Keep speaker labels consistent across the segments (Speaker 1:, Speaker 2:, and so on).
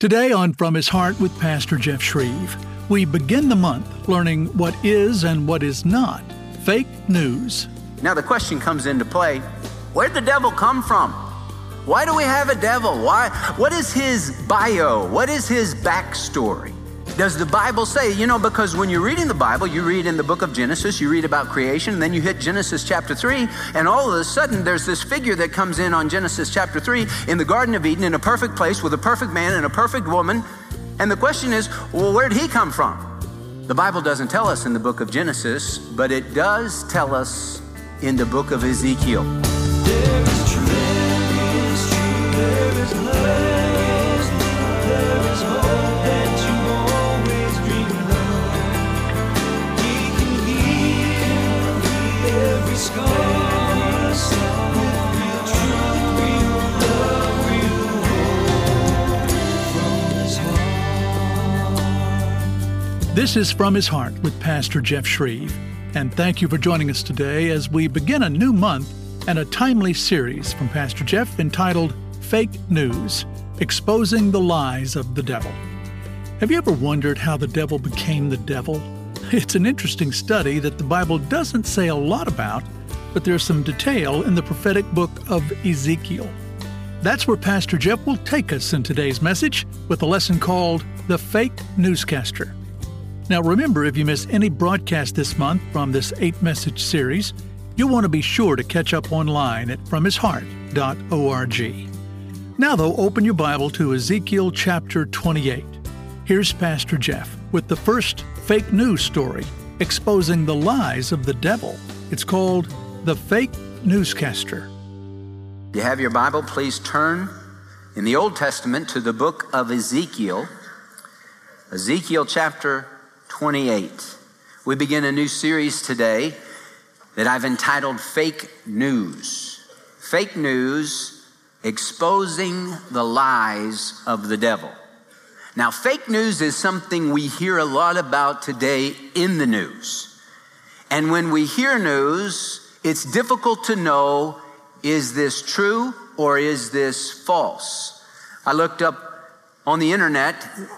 Speaker 1: Today on From His Heart with Pastor Jeff Shreve, we begin the month learning what is and what is not fake news.
Speaker 2: Now the question comes into play, where'd the devil come from? Why do we have a devil? What is his bio? What is his backstory? Does the Bible say, because when you're reading the Bible, you read in the book of Genesis, you read about creation, and then you hit Genesis chapter 3, and all of a sudden there's this figure that comes in on Genesis chapter 3 in the Garden of Eden in a perfect place with a perfect man and a perfect woman. And the question is, well, where'd he come from? The Bible doesn't tell us in the book of Genesis, but it does tell us in the book of Ezekiel.
Speaker 3: There is truth, there is love, there is hope that you always dreamed of. He can heal every scar, with real truth, real love, real hope from His heart.
Speaker 1: This is From His Heart with Pastor Jeff Shreve, and thank you for joining us today as we begin a new month and a timely series from Pastor Jeff entitled Fake News, Exposing the Lies of the Devil. Have you ever wondered how the devil became the devil? It's an interesting study that the Bible doesn't say a lot about, but there's some detail in the prophetic book of Ezekiel. That's where Pastor Jeff will take us in today's message with a lesson called The Fake Newscaster. Now remember, if you miss any broadcast this month from this 8-message series, you'll want to be sure to catch up online at FromHisHeart.org. Now though, open your Bible to Ezekiel chapter 28. Here's Pastor Jeff with the first fake news story exposing the lies of the devil. It's called The Fake Newscaster.
Speaker 2: If you have your Bible, please turn in the Old Testament to the book of Ezekiel. Ezekiel chapter 28. We begin a new series today that I've entitled Fake News. Fake News, Exposing the Lies of the Devil. Now, fake news is something we hear a lot about today in the news. And when we hear news, it's difficult to know, is this true or is this false? I looked up on the internet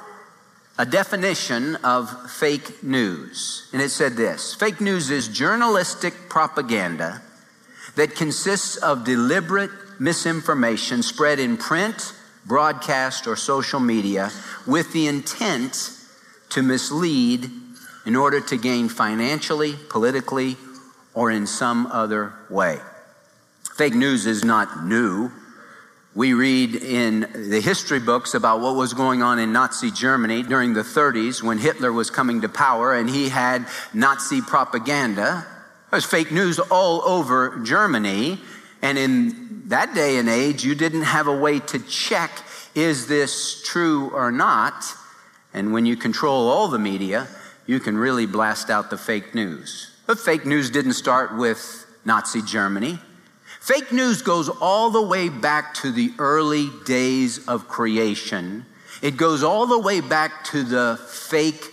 Speaker 2: a definition of fake news, and it said this: fake news is journalistic propaganda that consists of deliberate misinformation spread in print, broadcast, or social media with the intent to mislead in order to gain financially, politically, or in some other way. Fake news is not new. We read in the history books about what was going on in Nazi Germany during the 30s when Hitler was coming to power, and he had Nazi propaganda. There was fake news all over Germany. And in that day and age, you didn't have a way to check, is this true or not? And when you control all the media, you can really blast out the fake news. But fake news didn't start with Nazi Germany. Fake news goes all the way back to the early days of creation. It goes all the way back to the fake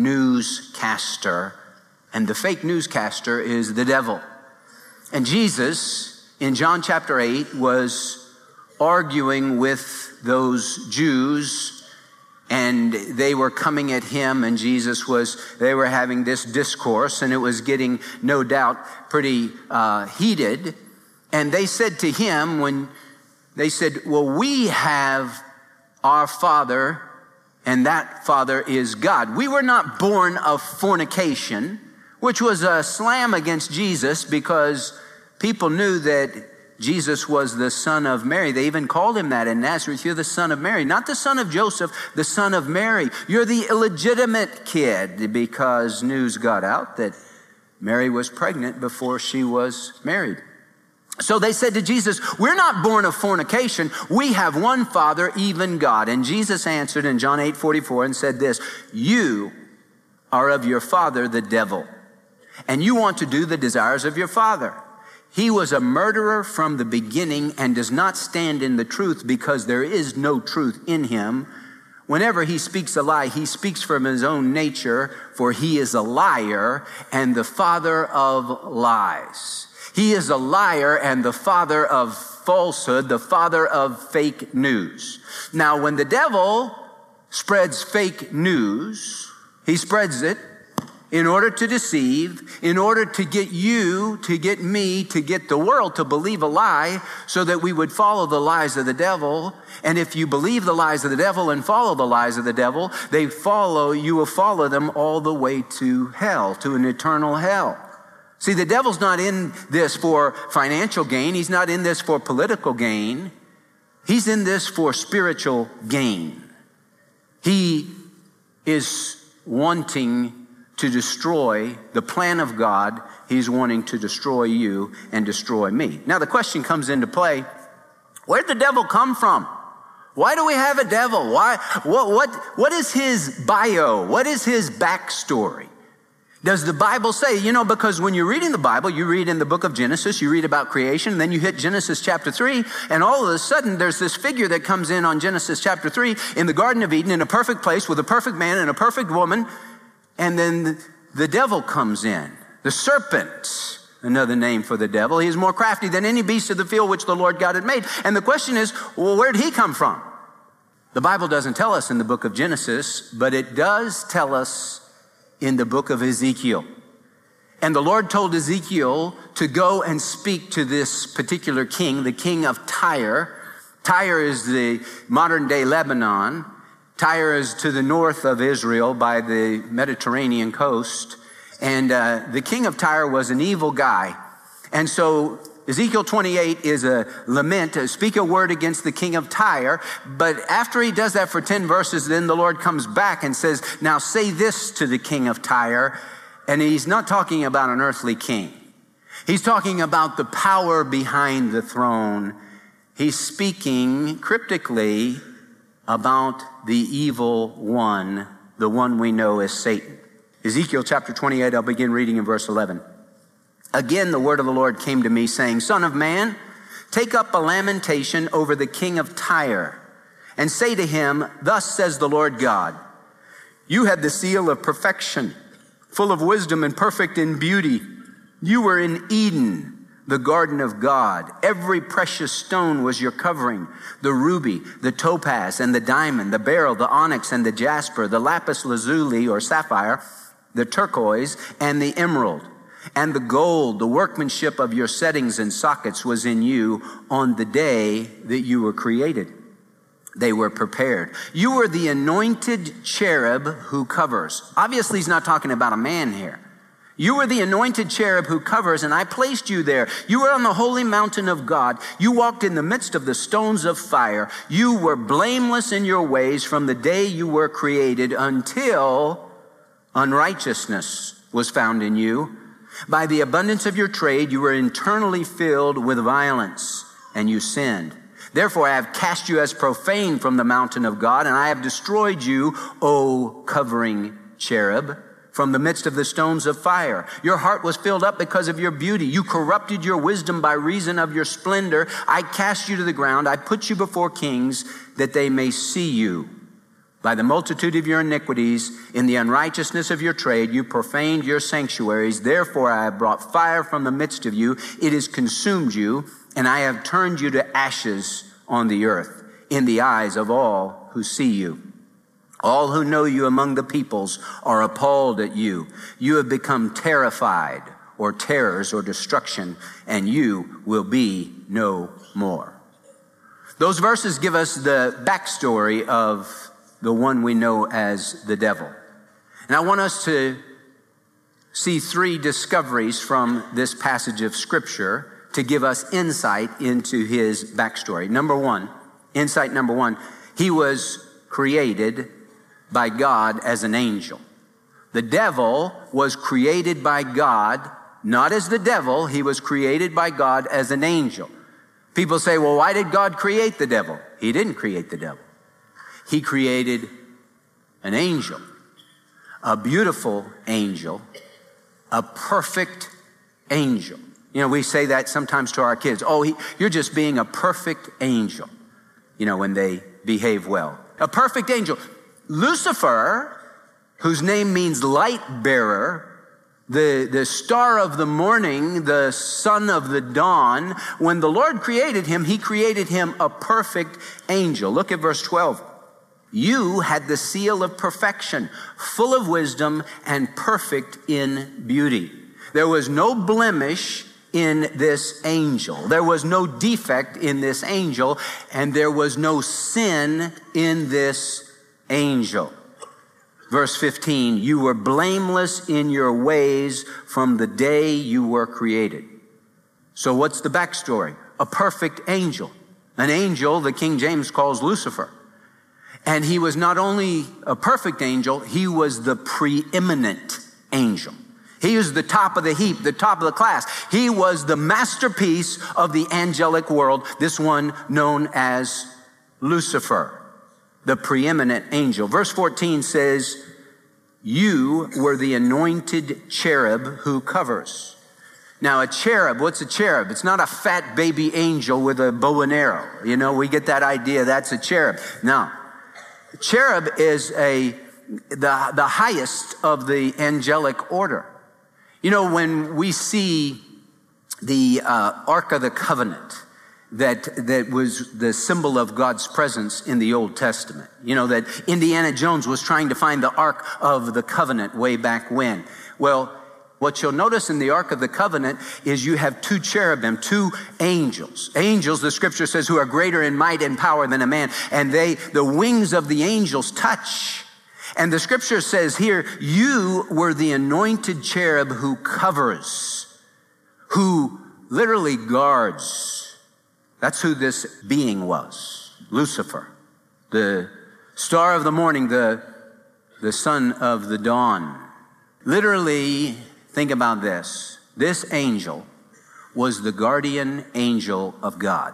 Speaker 2: newscaster. And the fake newscaster is the devil. And Jesus, in John chapter 8, was arguing with those Jews, and they were coming at him, and they were having this discourse, and it was getting, no doubt, pretty heated. And they said to him, when they said, well, we have our Father, and that Father is God. We were not born of fornication, which was a slam against Jesus because people knew that Jesus was the son of Mary. They even called him that in Nazareth. You're the son of Mary, not the son of Joseph, the son of Mary. You're the illegitimate kid, because news got out that Mary was pregnant before she was married. So they said to Jesus, we're not born of fornication. We have one Father, even God. And Jesus answered in John 8:44 and said this: you are of your father, the devil, and you want to do the desires of your father. He was a murderer from the beginning and does not stand in the truth, because there is no truth in him. Whenever he speaks a lie, he speaks from his own nature, for he is a liar and the father of lies. He is a liar and the father of falsehood, the father of fake news. Now, when the devil spreads fake news. He spreads it in order to deceive, in order to get you, to get me, to get the world to believe a lie so that we would follow the lies of the devil. And if you believe the lies of the devil and follow the lies of the devil, you will follow them all the way to hell, to an eternal hell. See, the devil's not in this for financial gain. He's not in this for political gain. He's in this for spiritual gain. He is wanting to destroy the plan of God. He's wanting to destroy you and destroy me. Now the question comes into play, where'd the devil come from? Why do we have a devil? What is his bio? What is his backstory? Does the Bible say, because when you're reading the Bible, you read in the book of Genesis, you read about creation, and then you hit Genesis chapter 3, and all of a sudden there's this figure that comes in on Genesis chapter 3 in the Garden of Eden in a perfect place with a perfect man and a perfect woman, and then the devil comes in. The serpent, another name for the devil. He is more crafty than any beast of the field which the Lord God had made. And the question is, well, where did he come from? The Bible doesn't tell us in the book of Genesis, but it does tell us in the book of Ezekiel. And the Lord told Ezekiel to go and speak to this particular king, the king of Tyre. Tyre is the modern day Lebanon. Tyre is to the north of Israel by the Mediterranean coast. And the king of Tyre was an evil guy. And so Ezekiel 28 is a lament, to speak a word against the king of Tyre. But after he does that for 10 verses, then the Lord comes back and says, now say this to the king of Tyre. And he's not talking about an earthly king. He's talking about the power behind the throne. He's speaking cryptically about the evil one, the one we know as Satan. Ezekiel chapter 28, I'll begin reading in verse 11. Again, the word of the Lord came to me, saying, Son of man, take up a lamentation over the king of Tyre, and say to him, Thus says the Lord God, you had the seal of perfection, full of wisdom and perfect in beauty. You were in Eden, the garden of God. Every precious stone was your covering, the ruby, the topaz, and the diamond, the beryl, the onyx, and the jasper, the lapis lazuli or sapphire, the turquoise, and the emerald. And the gold, the workmanship of your settings and sockets was in you on the day that you were created. They were prepared. You were the anointed cherub who covers. Obviously, he's not talking about a man here. You were the anointed cherub who covers, and I placed you there. You were on the holy mountain of God. You walked in the midst of the stones of fire. You were blameless in your ways from the day you were created until unrighteousness was found in you. By the abundance of your trade, you were internally filled with violence, and you sinned. Therefore, I have cast you as profane from the mountain of God, and I have destroyed you, O covering cherub, from the midst of the stones of fire. Your heart was filled up because of your beauty. You corrupted your wisdom by reason of your splendor. I cast you to the ground. I put you before kings that they may see you. By the multitude of your iniquities, in the unrighteousness of your trade, you profaned your sanctuaries. Therefore, I have brought fire from the midst of you. It has consumed you, and I have turned you to ashes on the earth in the eyes of all who see you. All who know you among the peoples are appalled at you. You have become terrified, or terrors, or destruction, and you will be no more. Those verses give us the backstory of the one we know as the devil. And I want us to see 3 discoveries from this passage of Scripture to give us insight into his backstory. Insight number one, he was created by God as an angel. The devil was created by God, not as the devil. He was created by God as an angel. People say, well, why did God create the devil? He didn't create the devil. He created an angel, a beautiful angel, a perfect angel. You know, we say that sometimes to our kids. Oh, you're just being a perfect angel, when they behave well. A perfect angel. Lucifer, whose name means light bearer, the star of the morning, the son of the dawn, when the Lord created him, he created him a perfect angel. Look at verse 12. You had the seal of perfection, full of wisdom and perfect in beauty. There was no blemish in this angel. There was no defect in this angel, and there was no sin in this angel. Verse 15, you were blameless in your ways from the day you were created. So what's the backstory? A perfect angel. An angel the King James calls Lucifer. And he was not only a perfect angel, he was the preeminent angel. He was the top of the heap, the top of the class. He was the masterpiece of the angelic world, this one known as Lucifer, the preeminent angel. Verse 14 says, you were the anointed cherub who covers. Now, a cherub, what's a cherub? It's not a fat baby angel with a bow and arrow. You know, we get that idea, that's a cherub. No. Cherub is the highest of the angelic order. You know, when we see the Ark of the Covenant, that was the symbol of God's presence in the Old Testament. You know, that Indiana Jones was trying to find the Ark of the Covenant way back when. Well, what you'll notice in the Ark of the Covenant is you have two cherubim, two angels. Angels, the scripture says, who are greater in might and power than a man. And the wings of the angels touch. And the scripture says here, you were the anointed cherub who covers, who literally guards. That's who this being was, Lucifer, the star of the morning, the son of the dawn. Literally, think about this. This angel was the guardian angel of God.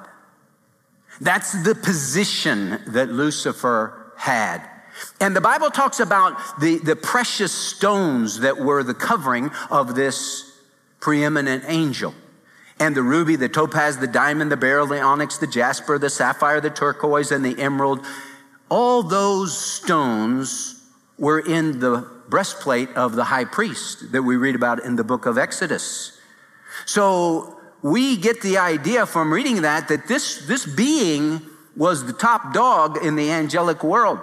Speaker 2: That's the position that Lucifer had. And the Bible talks about the precious stones that were the covering of this preeminent angel. And the ruby, the topaz, the diamond, the beryl, the onyx, the jasper, the sapphire, the turquoise, and the emerald. All those stones were in the breastplate of the high priest that we read about in the book of Exodus. So we get the idea from reading that this being was the top dog in the angelic world.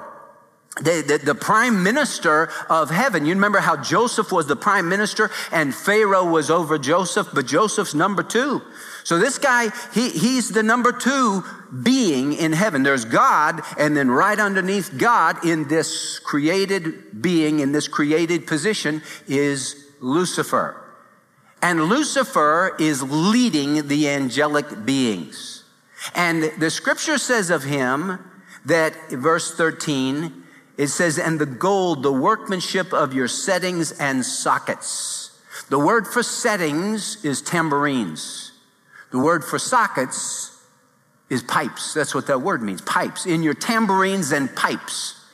Speaker 2: The prime minister of heaven. You remember how Joseph was the prime minister and Pharaoh was over Joseph, but Joseph's number two. So this guy, he's the number two being in heaven. There's God, and then right underneath God in this created being, in this created position, is Lucifer. And Lucifer is leading the angelic beings. And the scripture says of him that, verse 13, it says, and the gold, the workmanship of your settings and sockets. The word for settings is tambourines. The word for sockets is pipes. That's what that word means, pipes. In your tambourines and pipes.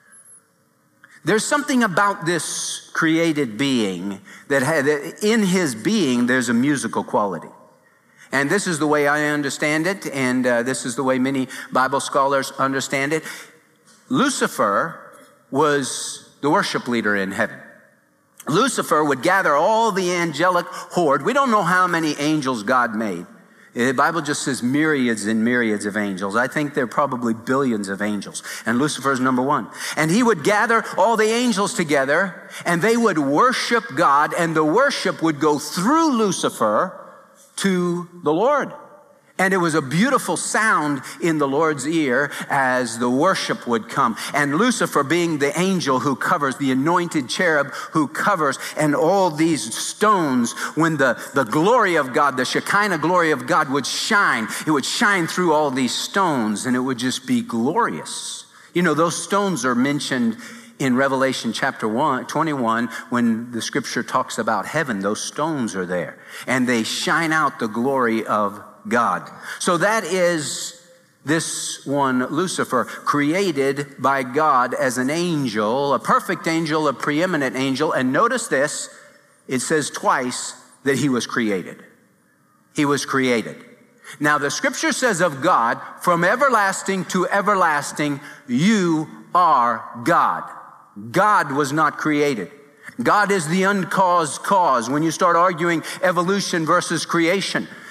Speaker 2: There's something about this created being that in his being, there's a musical quality. And this is the way I understand it, and this is the way many Bible scholars understand it. Lucifer was the worship leader in heaven. Lucifer would gather all the angelic horde. We don't know how many angels God made. The Bible just says myriads and myriads of angels. I think there are probably billions of angels. And Lucifer's number one. And he would gather all the angels together, and they would worship God, and the worship would go through Lucifer to the Lord. And it was a beautiful sound in the Lord's ear as the worship would come. And Lucifer, being the angel who covers, the anointed cherub who covers, and all these stones, when the glory of God, the Shekinah glory of God would shine, it would shine through all these stones, and it would just be glorious. You know, those stones are mentioned in Revelation chapter 21, when the scripture talks about heaven. Those stones are there, and they shine out the glory of God. So that is this one, Lucifer, created by God as an angel, a perfect angel, a preeminent angel. And notice this, it says twice that he was created. He was created. Now the scripture says of God, from everlasting to everlasting, you are God. God was not created. God is the uncaused cause. When you start arguing evolution versus creation,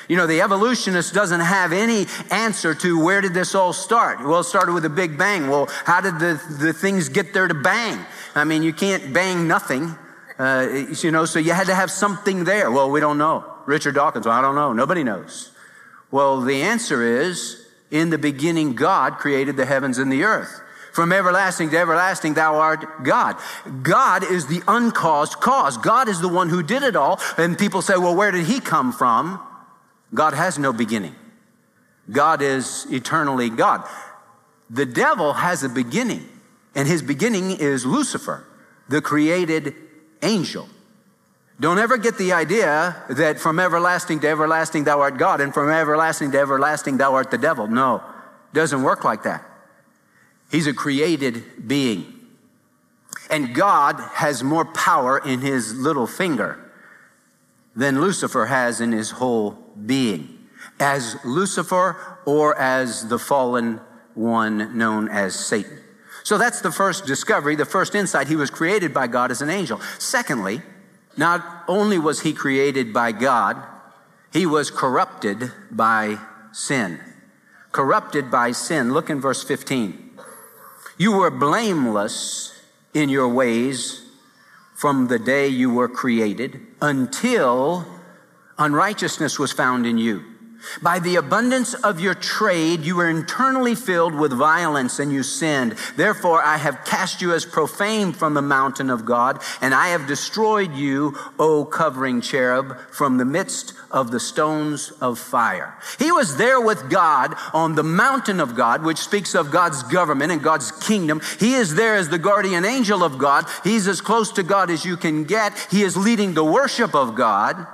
Speaker 2: You know, the evolutionist doesn't have any answer to where did this all start? Well, it started with a big bang. Well, how did the things get there to bang? I mean, you can't bang nothing, you know, so you had to have something there. Well, we don't know. Richard Dawkins, well, I don't know. Nobody knows. Well, the answer is, in the beginning, God created the heavens and the earth. From everlasting to everlasting, thou art God. God is the uncaused cause. God is the one who did it all. And people say, well, where did he come from? God has no beginning. God is eternally God. The devil has a beginning, and his beginning is Lucifer, the created angel. Don't ever get the idea that from everlasting to everlasting thou art God, and from everlasting to everlasting thou art the devil. No, it doesn't work like that. He's a created being. And God has more power in his little finger than Lucifer has in his whole being. As Lucifer, or as the fallen one known as Satan. So that's the first discovery, the first insight. He was created by God as an angel. Secondly, not only was he created by God, he was corrupted by sin. Corrupted by sin. Look in verse 15. You were blameless in your ways from the day you were created until unrighteousness was found in you. By the abundance of your trade, you were internally filled with violence and you sinned. Therefore, I have cast you as profane from the mountain of God, and I have destroyed you, O covering cherub, from the midst of the stones of fire. He was there with God on the mountain of God, which speaks of God's government and God's kingdom. He is there as the guardian angel of God. He's as close to God as you can get. He is leading the worship of God.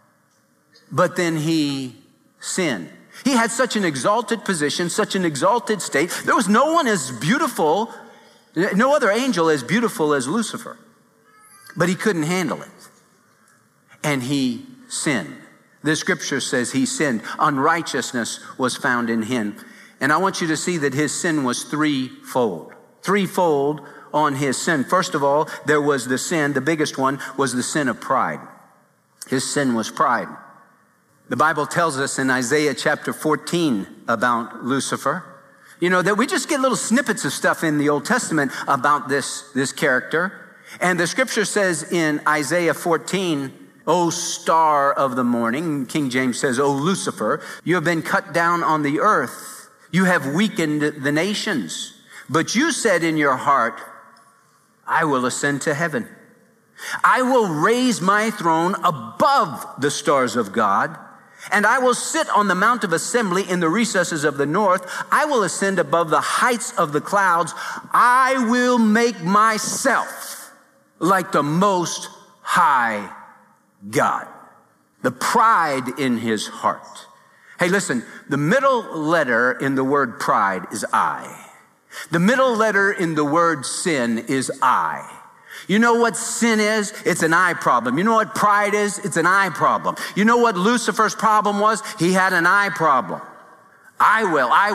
Speaker 2: But then he sinned. He had such an exalted position, such an exalted state. There was no one as beautiful, no other angel as beautiful as Lucifer. But he couldn't handle it. And he sinned. The scripture says he sinned. Unrighteousness was found in him. And I want you to see that his sin was threefold. Threefold on his sin. First of all, there was the sin, the biggest one was the sin of pride. His sin was pride. The Bible tells us in Isaiah chapter 14 about Lucifer. You know, that we just get little snippets of stuff in the Old Testament about this character. And the scripture says in Isaiah 14, O star of the morning, King James says, O Lucifer, you have been cut down on the earth. You have weakened the nations. But you said in your heart, I will ascend to heaven. I will raise my throne above the stars of God. And I will sit on the mount of assembly in the recesses of the north. I will ascend above the heights of the clouds. I will make myself like the most high God. The pride in his heart. Hey, listen, the middle letter in the word pride is I. The middle letter in the word sin is I. You know what sin is? It's an I problem. You know what pride is? It's an I problem. You know what Lucifer's problem was? He had an I problem. I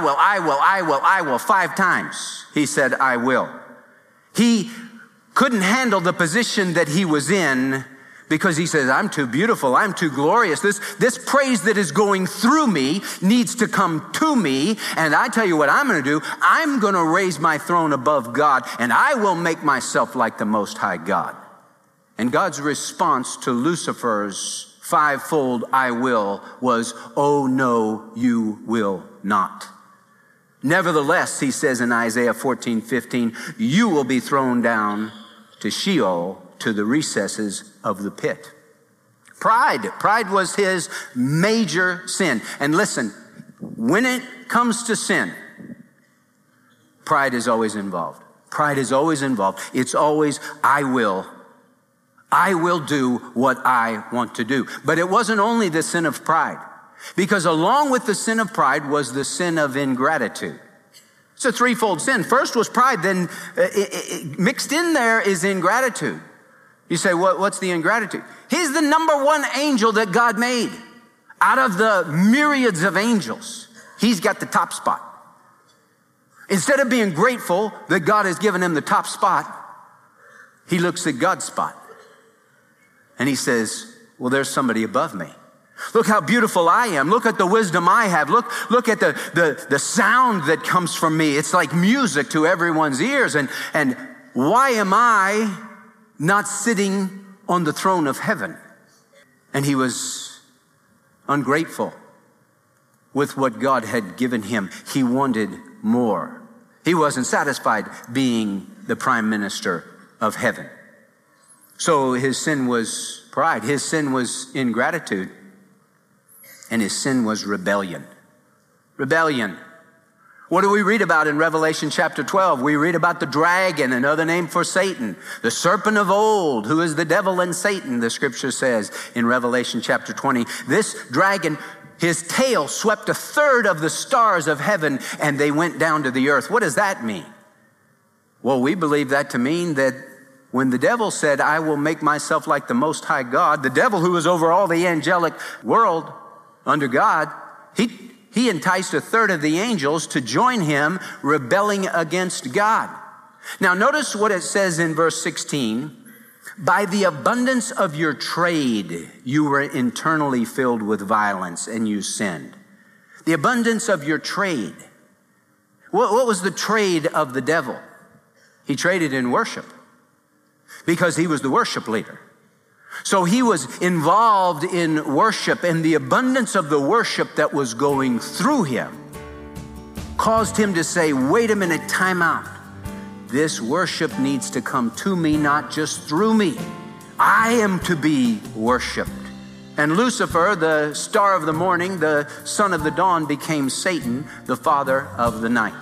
Speaker 2: will. 5 times he said, I will. He couldn't handle the position that he was in because he says, I'm too beautiful. I'm too glorious. This praise that is going through me needs to come to me. And I tell you what I'm going to do. I'm going to raise my throne above God, and I will make myself like the Most High God. And God's response to Lucifer's 5-fold I will was, oh no, you will not. Nevertheless, he says in Isaiah 14:15, you will be thrown down to Sheol, to the recesses of the pit. Pride was his major sin. And listen, when it comes to sin, pride is always involved. Pride is always involved. It's always, I will do what I want to do. But it wasn't only the sin of pride, because along with the sin of pride was the sin of ingratitude. It's a threefold sin. First was pride, then mixed in there is ingratitude. You say, what's the ingratitude? He's the number one angel that God made. Out of the myriads of angels, he's got the top spot. Instead of being grateful that God has given him the top spot, he looks at God's spot. And he says, well, there's somebody above me. Look how beautiful I am. Look at the wisdom I have. Look at the sound that comes from me. It's like music to everyone's ears. And why am I not sitting on the throne of heaven? And he was ungrateful with what God had given him. He wanted more. He wasn't satisfied being the prime minister of heaven. So his sin was pride. His sin was ingratitude. And his sin was rebellion. Rebellion. What do we read about in Revelation chapter 12? We read about the dragon, another name for Satan, the serpent of old, who is the devil and Satan, the scripture says in Revelation chapter 20. This dragon, his tail swept a third of the stars of heaven, and they went down to the earth. What does that mean? Well, we believe that to mean that when the devil said, I will make myself like the Most High God, the devil who was over all the angelic world under God, he enticed a third of the angels to join him rebelling against God. Now notice what it says in verse 16. By the abundance of your trade, you were internally filled with violence and you sinned. The abundance of your trade. What was the trade of the devil? He traded in worship because he was the worship leader. So he was involved in worship, and the abundance of the worship that was going through him caused him to say, wait a minute, time out. This worship needs to come to me, not just through me. I am to be worshiped. And Lucifer, the star of the morning, the son of the dawn, became Satan, the father of the night.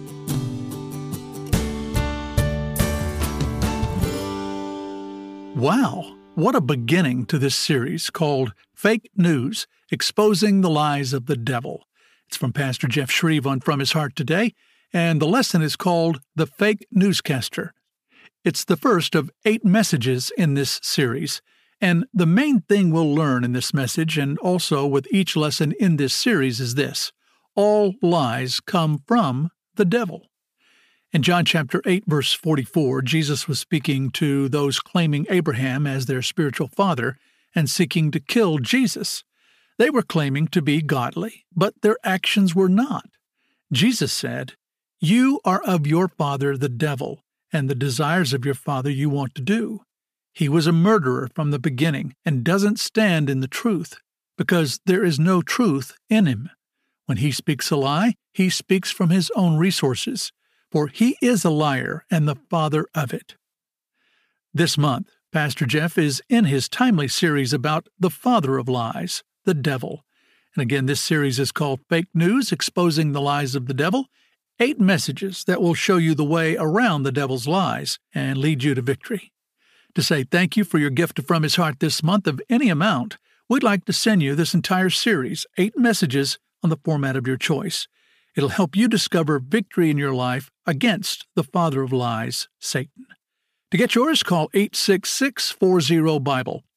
Speaker 1: Wow. What a beginning to this series called Fake News, Exposing the Lies of the Devil. It's from Pastor Jeff Shreve on From His Heart today, and the lesson is called The Fake Newscaster. It's the first of 8 messages in this series, and the main thing we'll learn in this message and also with each lesson in this series is this: all lies come from the devil. In John chapter 8, verse 44, Jesus was speaking to those claiming Abraham as their spiritual father and seeking to kill Jesus. They were claiming to be godly, but their actions were not. Jesus said, "You are of your father the devil, and the desires of your father you want to do." He was a murderer from the beginning and doesn't stand in the truth because there is no truth in him. When he speaks a lie, he speaks from his own resources, for he is a liar and the father of it. This month, Pastor Jeff is in his timely series about the father of lies, the devil. And again, this series is called Fake News, Exposing the Lies of the Devil. 8 messages that will show you the way around the devil's lies and lead you to victory. To say thank you for your gift From His Heart this month of any amount, we'd like to send you this entire series, 8 messages on the format of your choice. It'll help you discover victory in your life against the father of lies, Satan. To get yours, call 866-40-BIBLE,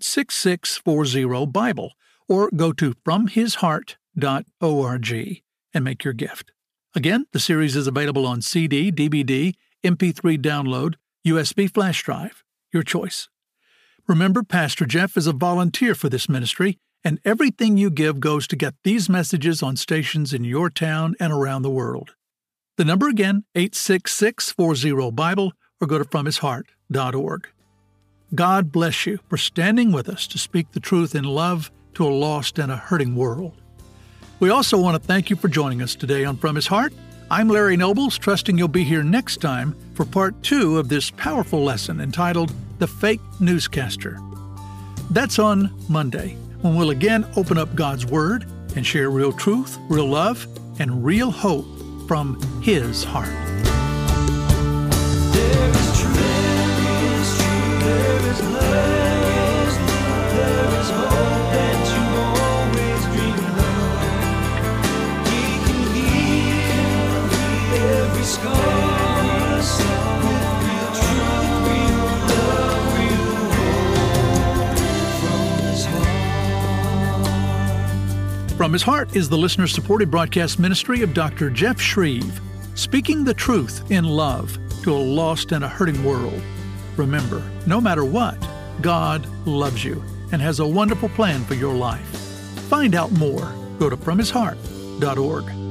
Speaker 1: 866-40-BIBLE, or go to FromHisHeart.org and make your gift. Again, the series is available on CD, DVD, MP3 download, USB flash drive, your choice. Remember, Pastor Jeff is a volunteer for this ministry, and everything you give goes to get these messages on stations in your town and around the world. The number again, 866-40-BIBLE, or go to FromHisHeart.org. God bless you for standing with us to speak the truth in love to a lost and a hurting world. We also want to thank you for joining us today on From His Heart. I'm Larry Nobles, trusting you'll be here next time for part 2 of this powerful lesson entitled The Fake Newscaster. That's on Monday, when we'll again open up God's Word and share real truth, real love, and real hope from His heart.
Speaker 3: There is truth, there is love, there is hope that you always dreamed of. He can heal every scar.
Speaker 1: From His Heart is the listener-supported broadcast ministry of Dr. Jeff Shreve, speaking the truth in love to a lost and a hurting world. Remember, no matter what, God loves you and has a wonderful plan for your life. find out more, go to FromHisHeart.org.